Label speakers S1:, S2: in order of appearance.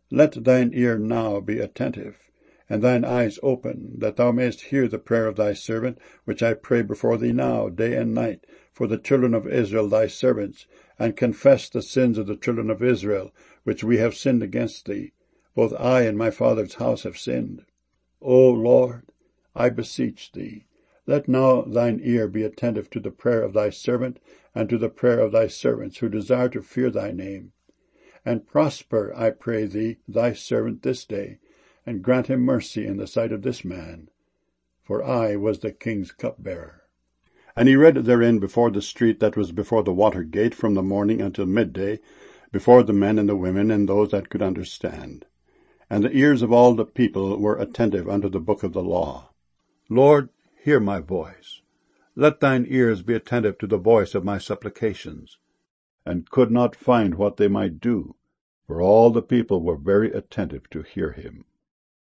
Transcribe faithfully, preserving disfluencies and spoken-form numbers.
S1: Let thine ear now be attentive, and thine eyes open, that thou mayest hear the prayer of thy servant, which I pray before thee now, day and night, for the children of Israel thy servants, and confess the sins of the children of Israel, which we have sinned against thee. Both I and my father's house have sinned. O Lord, I beseech thee, let now thine ear be attentive to the prayer of thy servant, and to the prayer of thy servants who desire to fear thy name. And prosper, I pray thee, thy servant this day, and grant him mercy in the sight of this man. For I was the king's cupbearer. And he read therein before the street that was before the water gate from the morning until midday, before the men and the women and those that could understand. And the ears of all the people were attentive unto the book of the law. Lord, hear my voice. Let thine ears be attentive to the voice of my supplications. And could not find what they might do, for all the people were very attentive to hear him.